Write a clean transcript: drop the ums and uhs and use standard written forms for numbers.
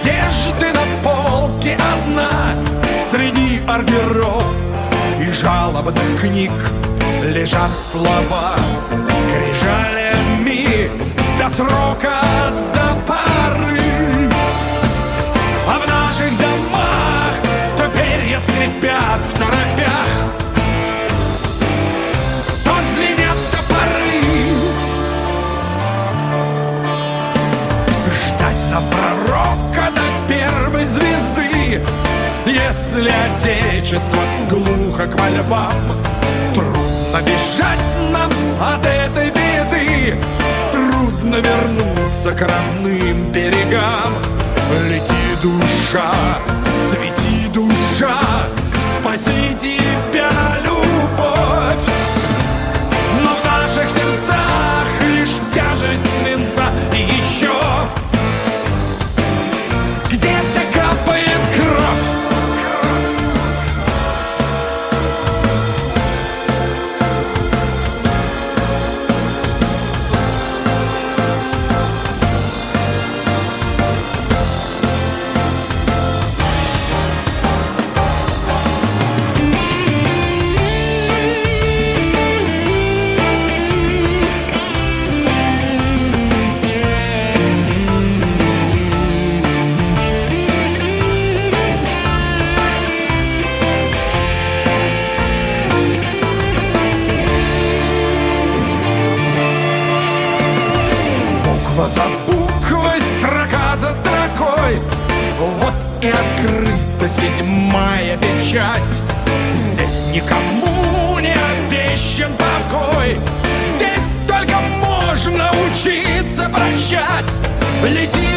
Одежды на полке одна среди ордеров и жалобных книг лежат слова скрижалями до срока, до пары. А в наших домах то перья скрипят в торопях, то звенят топоры. Ждать на пророка до первой звезды, если отечество глухо к мольбам. Трудно бежать нам от этой беды, трудно вернуться к родным берегам. Лети, душа, цвети, душа, спаси тебя, любовь. Но в наших сердцах лишь тяжесть свинца и еще где-то капает кровь. За буквой, строка за строкой, вот и открыта седьмая печать. Здесь никому не обещан покой, здесь только можно учиться прощать. Лети,